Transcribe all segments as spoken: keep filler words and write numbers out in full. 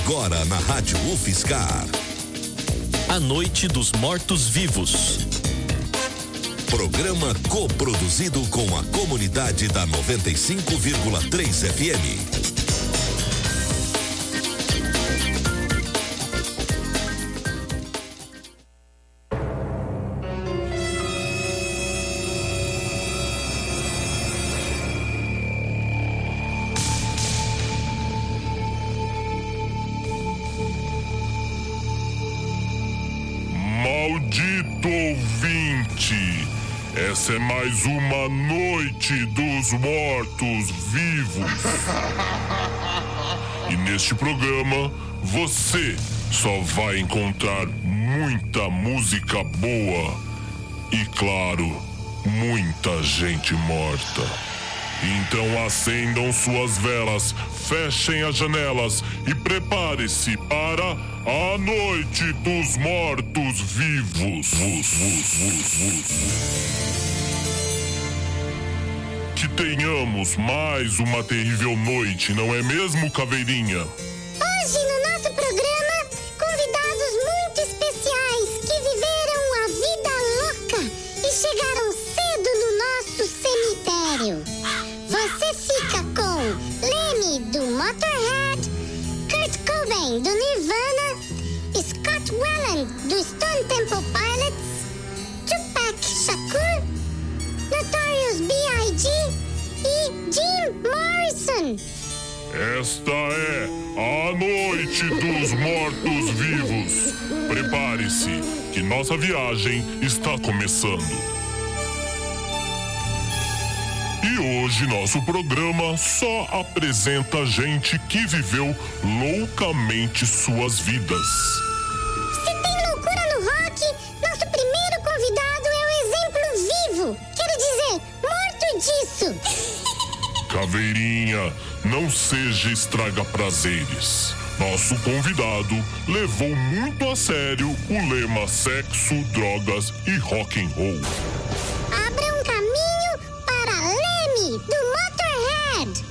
Agora na Rádio UFSCar. A Noite dos Mortos-Vivos. Programa coproduzido com a comunidade da noventa e cinco vírgula três F M. Maldito ouvinte, essa é mais uma Noite dos Mortos-Vivos. E neste programa, você só vai encontrar muita música boa e, claro, muita gente morta. Então acendam suas velas, fechem as janelas e prepare-se para a Noite dos Mortos-Vivos. Que tenhamos mais uma terrível noite, não é mesmo, Caveirinha? Hoje, no nosso programa, convidados muito especiais que viveram a vida louca e chegaram cedo no nosso cemitério. Você fica com Lemmy, do Motorhead, Kurt Cobain, do Nirvana, Scott Weiland, do Stone Temple Pilots, Tupac Shakur, Notorious B I G e Jim Morrison. Esta é a Noite dos Mortos-Vivos. Prepare-se, que nossa viagem está começando. E hoje nosso programa só apresenta gente que viveu loucamente suas vidas. Se tem loucura no rock, nosso primeiro convidado é o exemplo vivo. Quero dizer, morto disso. Caveirinha, não seja estraga-prazeres. Nosso convidado levou muito a sério o lema sexo, drogas e rock and roll. Abra um caminho para Lemmy, do Motorhead.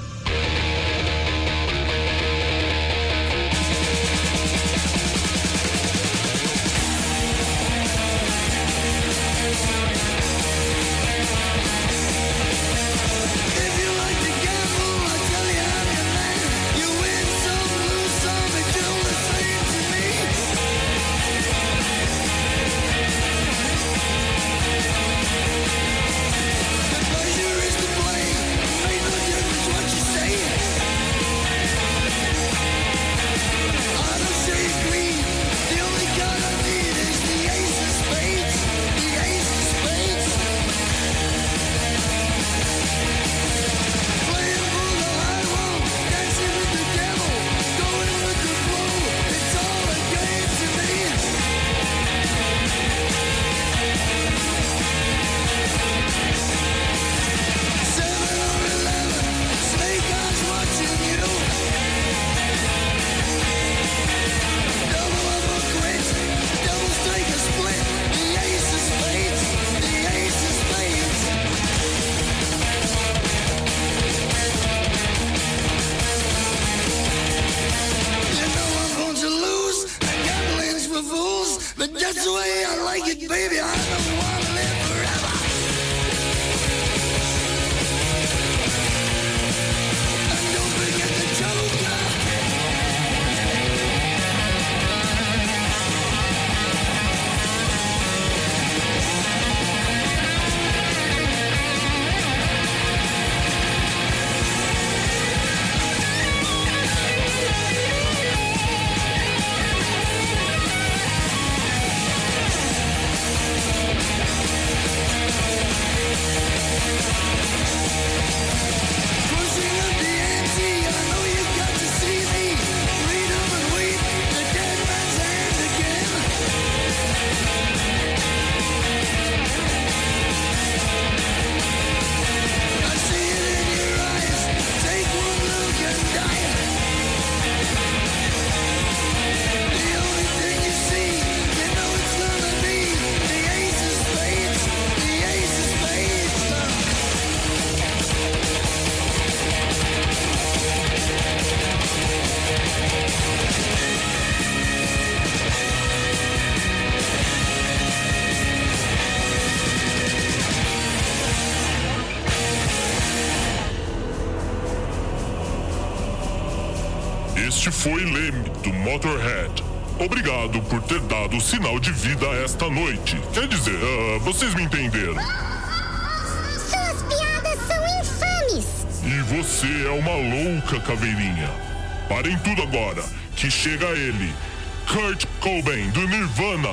Este foi Leme, do Motorhead. Obrigado por ter dado sinal de vida esta noite. Quer dizer, uh, vocês me entenderam. Suas piadas são infames. E você é uma louca, caveirinha. Parem tudo agora, que chega ele, Kurt Cobain, do Nirvana.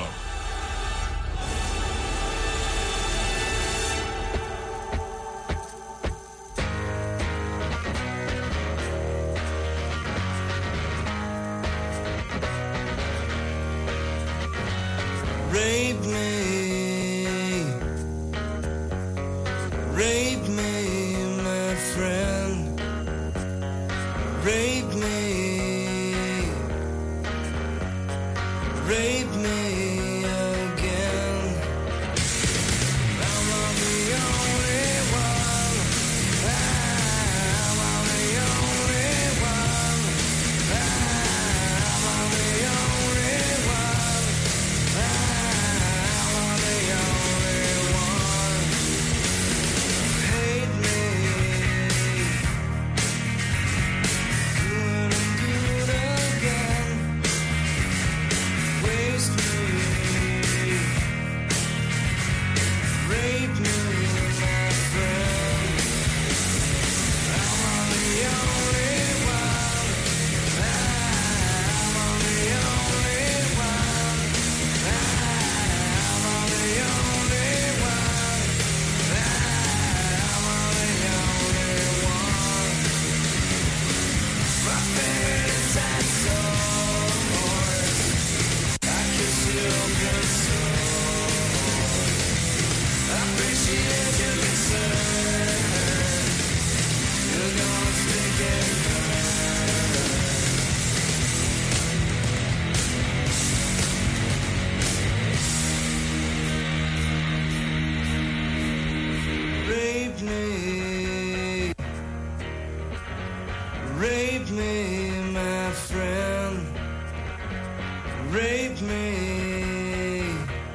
Rape me, rape me, my friend. Rape me, rape me again. I'm on the only one. I'm on the only one. I'm on the only one. I'm on the only one. Hate me. Good and good again. Waste me. Rape me, my friend. I'm on the only one. I'm on the only one. I'm on the only one. I'm on the only one. My favorite is that sword. I kiss your good soul. I appreciate your concern. You're gonna stick it Rape me, rape me, my friend. Rape me,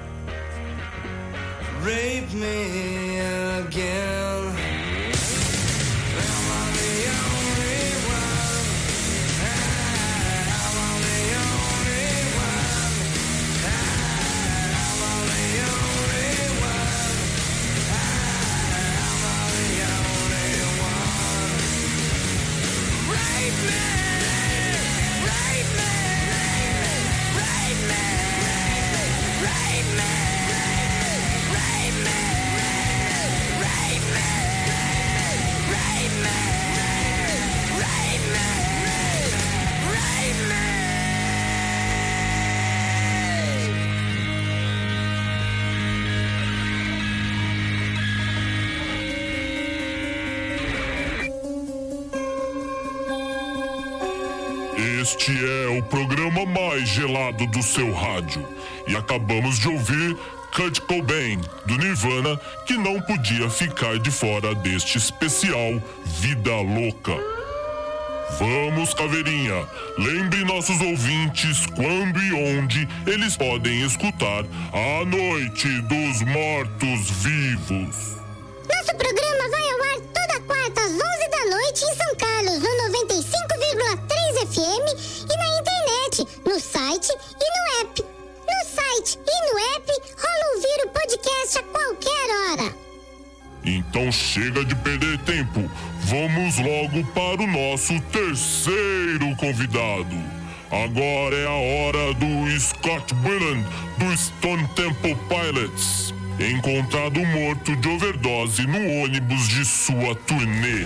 rape me again. I'm on the only one. I'm on the only one. I'm on the only one. I'm on the only one. Rape me, rape me, rape me, rape me, rape me, rape me, rape me, rape me, rape me. Este é o programa mais gelado do seu rádio. E acabamos de ouvir Kurt Cobain, do Nirvana, que não podia ficar de fora deste especial Vida Louca. Vamos, caveirinha, lembre nossos ouvintes quando e onde eles podem escutar a Noite dos Mortos-Vivos. Nosso programa vai ao ar toda quarta às onze da noite em São Carlos, no noventa e cinco vírgula três F M e na internet, no site e no app. No site e no app rola ouvir o podcast a qualquer hora. Então chega de perder tempo. Vamos logo para o nosso terceiro convidado. Agora é a hora do Scott Weiland, do Stone Temple Pilots, encontrado morto de overdose no ônibus de sua turnê.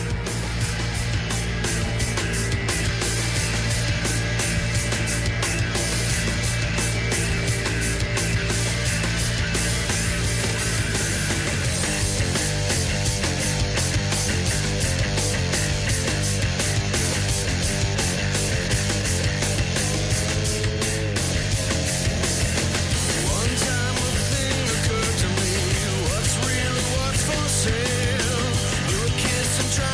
One time a thing occurred to me. What's real and what's for sale? We were kids and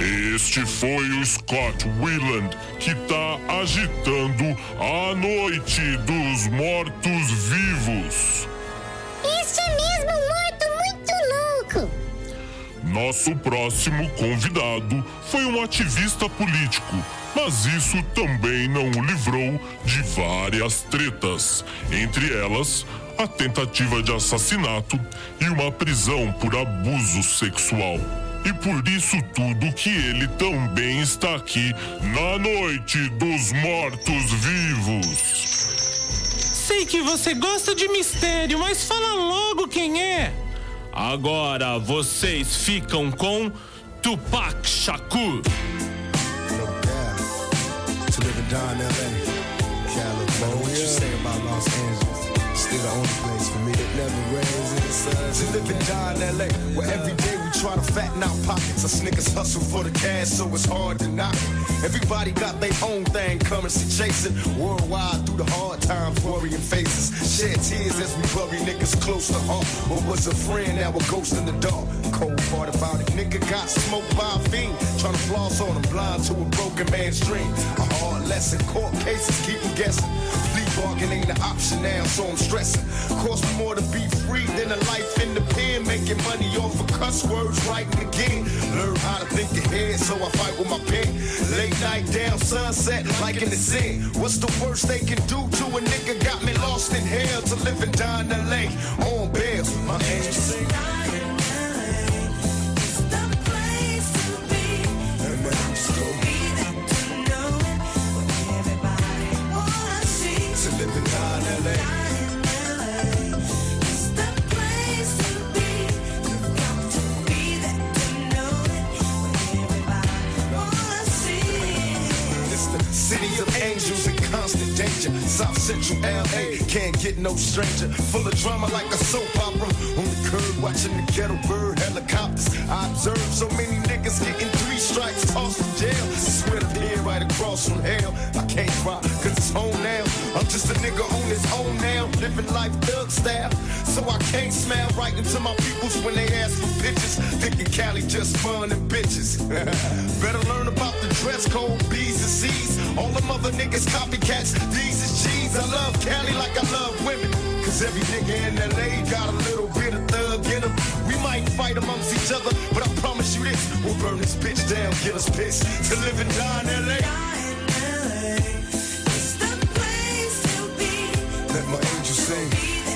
Este foi o Scott Weiland, que tá agitando a noite dos mortos-vivos. Este é mesmo um morto muito louco. Nosso próximo convidado foi um ativista político, mas isso também não o livrou de várias tretas, entre elas a tentativa de assassinato e uma prisão por abuso sexual. E por isso tudo que ele também está aqui na Noite dos Mortos-Vivos. Sei que você gosta de mistério, mas fala logo quem é. Agora vocês ficam com Tupac Shakur. To live in Don, L A, California. What you say about Los Angeles? Still the only place for me that never rains in the sun. To live in Don, L A, where every day we try to fatten our pockets. Us niggas hustle for the cash, so it's hard to knock it. Everybody got their own thing, currency chasing. Worldwide through the hard times, worrying faces. Shed tears as we bury niggas close to heart. What was a friend, now a ghost in the dark. Cold part about it, nigga got smoked by a fiend. Trying to floss on him, blind to a broken man's dream. A hard lesson, court cases keep him guessing. Plea bargain ain't an option now, so I'm stressing. Cost me more to be free than a life in the pen. Making money off of cuss words, writing again. Learn how to think ahead, so I fight with my pen. Late night down, sunset, like in the zen. What's the worst they can do to a nigga? Got me lost in hell to live and die in L A. On bail, my angel sing. Cities of angels in constant danger. South Central L A can't get no stranger. Full of drama like a soap opera. On the curb watching the ghetto bird helicopters. I observe so many niggas getting three strikes, tossed from jail. Sweat up here right across from hell. I can't cry cause it's home now. I'm just a nigga on his own now. Living life thug style. So I can't smile right into my peoples when they ask for pictures. Thinking Cali just fun and bitches. Better learn about the dress code, B's and C's. All them other niggas copycats, these is G's. I love Cali like I love women. Cause every nigga in L A got a little bit of thug in him. We might fight amongst each other, but I promise you this, we'll burn this bitch down, get us pissed. To live and die in L A. Let my angel sing.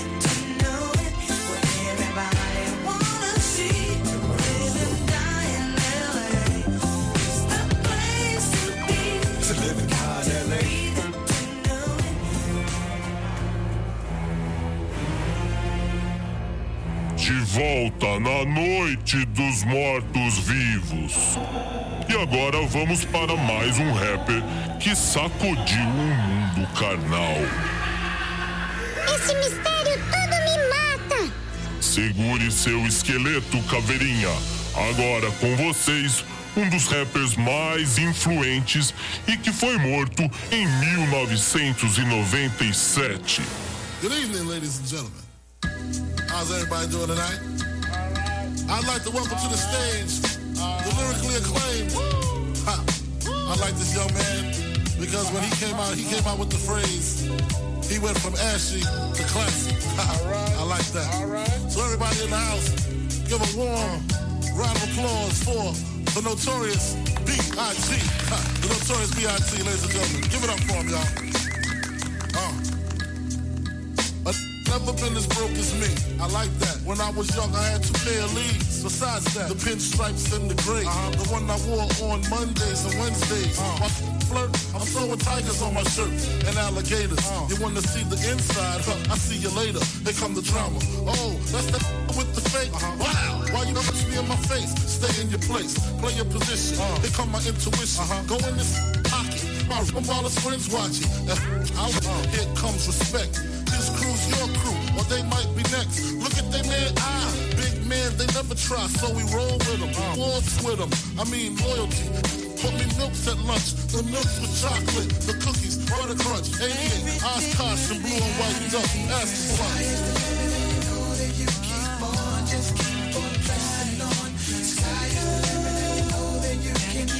De volta na Noite dos Mortos-Vivos. E agora vamos para mais um rapper que sacudiu o mundo carnal. Esse mistério todo me mata. Segure seu esqueleto, caveirinha. Agora com vocês, um dos rappers mais influentes e que foi morto em mil novecentos e noventa e sete. Good evening, ladies and gentlemen. How's everybody doing tonight? I'd like to welcome to the stage the lyrically acclaimed. Ha. I like this young man because when he came out, he came out with the phrase, he went from ashy to classy. I like that. All right. So everybody in the house, give a warm round of applause for the notorious B I G The notorious B I G ladies and gentlemen. Give it up for him, y'all. Uh. Never been as broke as me. I like that. When I was young, I had two pair of leaves. Besides that, the pinstripes and the gray. Uh-huh. The one I wore on Mondays and Wednesdays. Uh-huh. My flirt, I'm throwing tigers on my shirt and alligators. Uh-huh. You want to see the inside? Huh, I see you later. Here come the drama. Oh, that's the with the fake. Uh-huh. Wow. Why you punch me in my face? Stay in your place. Play your position. Uh-huh. Here come my intuition. Uh-huh. Go in this pocket. My while his friends watching. Uh, here comes respect. This crew's your crew, or they might be next. Look at they man, ah, big man, they never try, so we roll with them, wars with them. I mean loyalty. Put me milks at lunch, the milks with chocolate, the cookies, butter crunch, eighty-eight, Oshkosh, and blue and white duck. Ask the why. Know that you keep on, just keep on pressing on. Sky is the limit, know that you can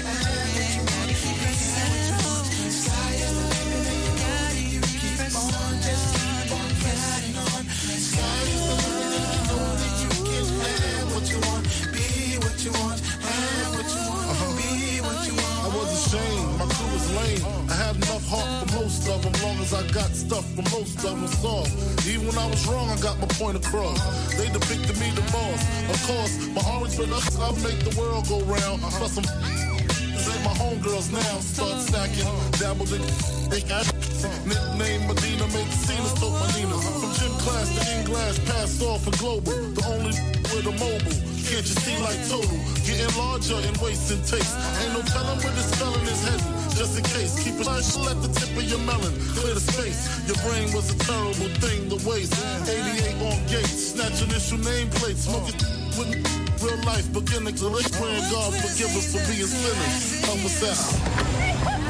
cause I got stuff from most of them soft. Even when I was wrong, I got my point across. They depicted me the boss. Of course, my orange for us, I make the world go round. Plus some ain't my homegirls now. Start stacking, dabbled in, think I nickname Medina, make the scene, took my Nina. From gym class to in glass, passed off for global. The only with a mobile. Can't you see like total? Getting larger and wasting taste. Ain't no telling where this felon is heading. Just in case, keep it nice at the tip of your melon. Clear the space. Your brain was a terrible thing to waste. eighty-eight on gates, snatch initial nameplate, smoking with real life. Beginning to live, praying God forgive us for being sinners. Help us out.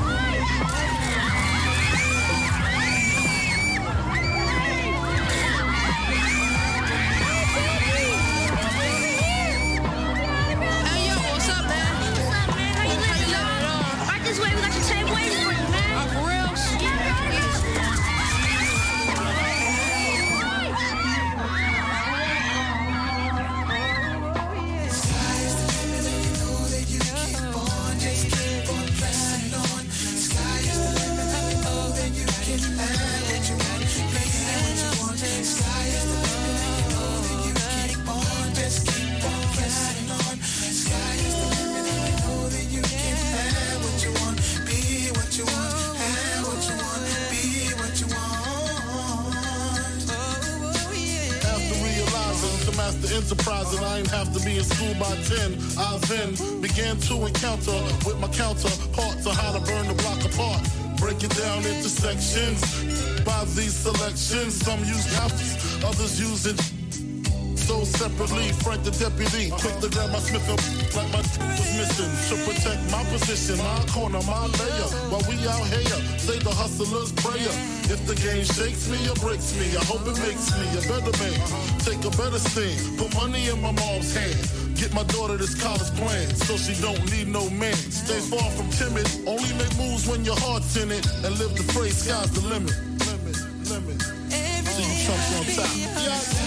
Enterprising, I ain't have to be in school by ten. I then began to encounter with my counterparts on how to burn the block apart. Break it down into sections. By these selections, some use houses, others use it so separately. Frank the deputy, quick to grab my Smith up like my was missing. To protect my position, my corner, my layer. While we out here, say the hustler's prayer. If the game shakes me or breaks me, I hope it makes me a better man. Take a better stand, put money in my mom's hand. Get my daughter this college plan, so she don't need no man. Stay far from timid, only make moves when your heart's in it. And live the phrase, sky's the limit. Limit, limit. See you chunks on top. Yeah.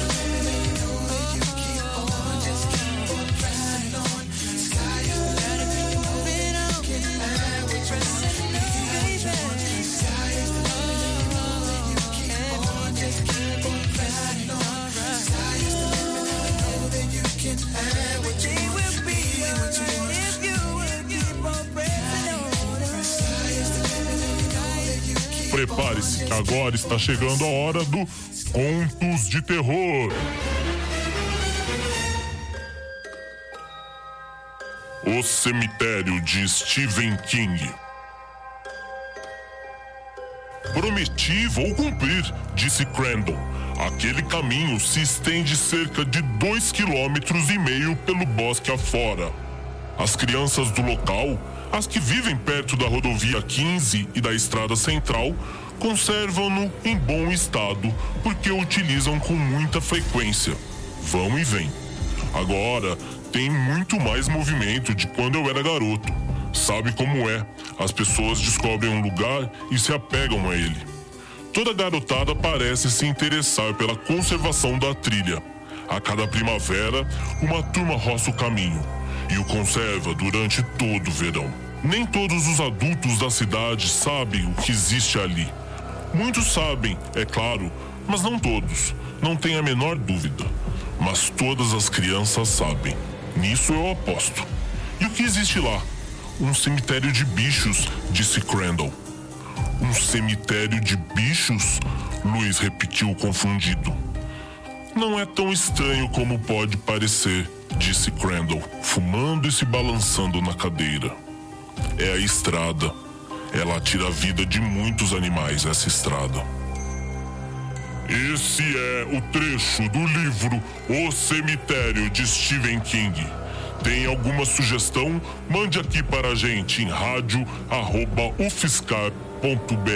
Prepare-se, que agora está chegando a hora do Contos de Terror. O Cemitério de Stephen King. Prometi, vou cumprir, disse Crandall. Aquele caminho se estende cerca de dois quilômetros e meio pelo bosque afora. As crianças do local, as que vivem perto da rodovia quinze e da estrada central, conservam-no em bom estado porque o utilizam com muita frequência. Vão e vêm. Agora tem muito mais movimento de quando eu era garoto. Sabe como é? As pessoas descobrem um lugar e se apegam a ele. Toda garotada parece se interessar pela conservação da trilha. A cada primavera, uma turma roça o caminho e o conserva durante todo o verão. Nem todos os adultos da cidade sabem o que existe ali. Muitos sabem, é claro, mas não todos. Não tem a menor dúvida. Mas todas as crianças sabem. Nisso eu aposto. E o que existe lá? Um cemitério de bichos, disse Crandall. Um cemitério de bichos? Luiz repetiu confundido. Não é tão estranho como pode parecer, disse Crandall, fumando e se balançando na cadeira. É a estrada. Ela tira a vida de muitos animais, essa estrada. Esse é o trecho do livro O Cemitério de Stephen King. Tem alguma sugestão? Mande aqui para a gente em rádio arroba ufscar ponto br.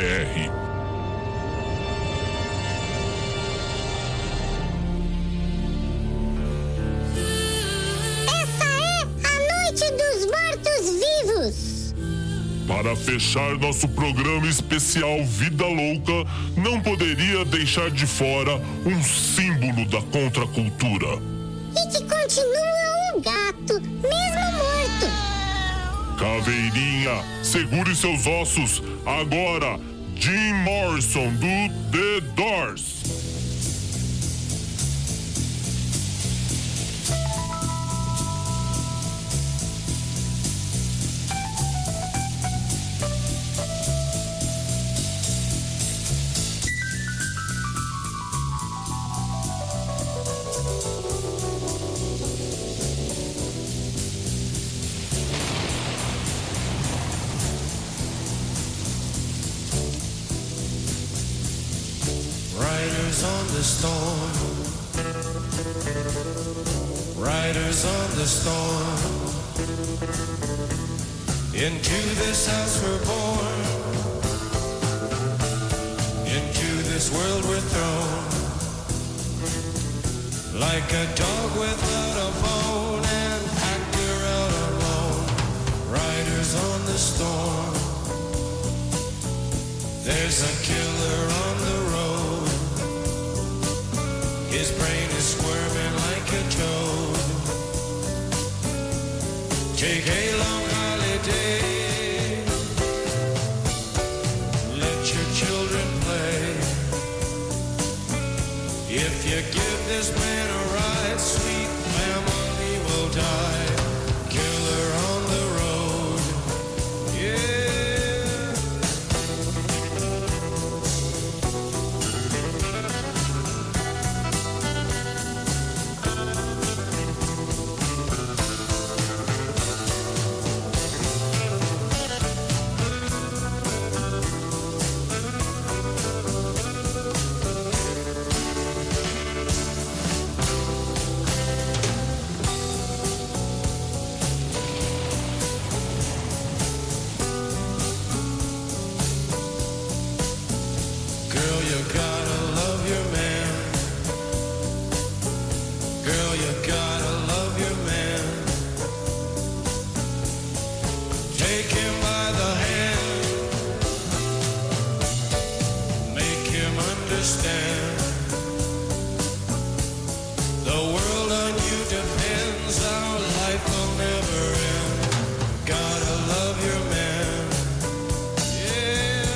Para fechar nosso programa especial Vida Louca, não poderia deixar de fora um símbolo da contracultura. E que continua um gato, mesmo morto. Caveirinha, segure seus ossos. Agora, Jim Morrison, do The Doors. Riders on the storm, riders on the storm. Into this house we're born, into this world we're thrown. Like a dog without a bone, an actor out alone. Riders on the storm. There's a killer on the road. His brain is squirming like a toad. Take a long holiday. Let your children play. If you give this man a ride, sweet family will die. Killer on the road. Yeah. Girl, you gotta love your man. Girl, you gotta love your man. Take him by the hand. Make him understand. The world on you depends. Our life will never end. Gotta love your man. Yeah.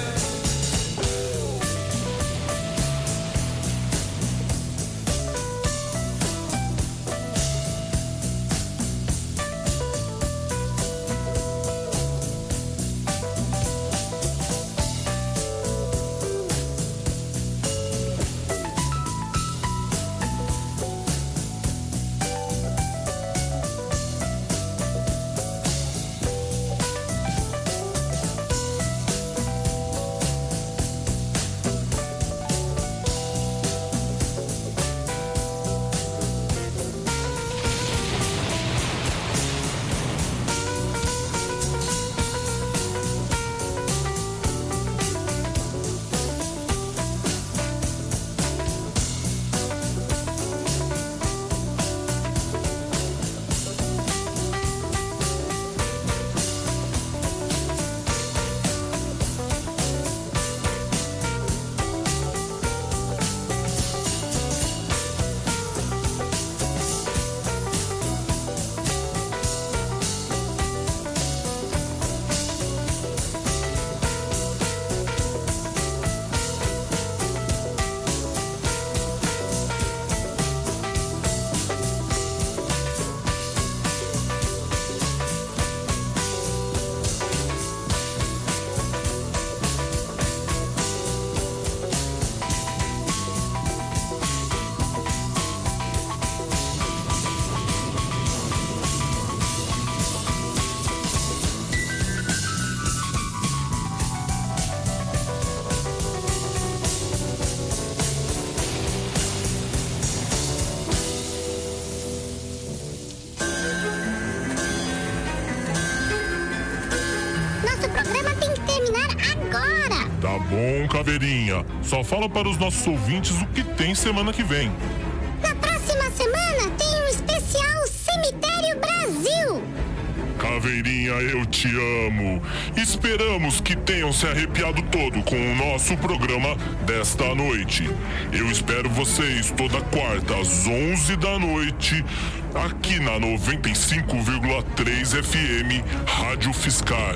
Nosso programa tem que terminar agora. Tá bom, Caveirinha. Só fala para os nossos ouvintes o que tem semana que vem. Na próxima semana tem um especial Cemitério Brasil. Caveirinha, eu te amo. Esperamos que tenham se arrepiado todo com o nosso programa desta noite. Eu espero vocês toda quarta às onze da noite, aqui na noventa e cinco vírgula três F M Rádio Fiscal.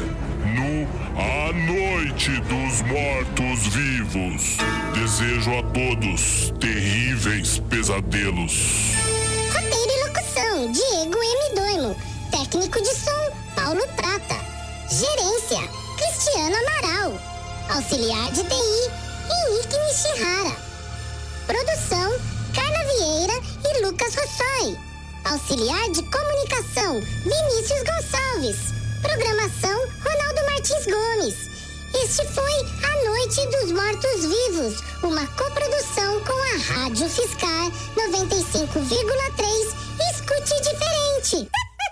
no A Noite dos Mortos-Vivos. Desejo a todos terríveis pesadelos. Roteiro e locução, Diego M. Doimo. Técnico de som, Paulo Prata. Gerência, Cristiano Amaral. Auxiliar de T I, Henrique Nishihara. Produção, Carla Vieira e Lucas Rossoi. Auxiliar de comunicação, Vinícius Gonçalves. Programação, Ronaldo Martins Gomes. Este foi A Noite dos Mortos-Vivos, uma coprodução com a Rádio Fiscar noventa e cinco vírgula três. Escute diferente.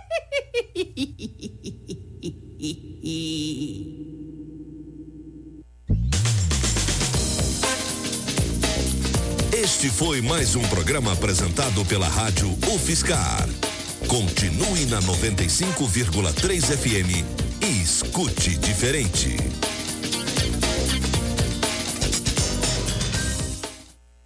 Este foi mais um programa apresentado pela Rádio UFSCar. Continue na noventa e cinco vírgula três F M e escute diferente.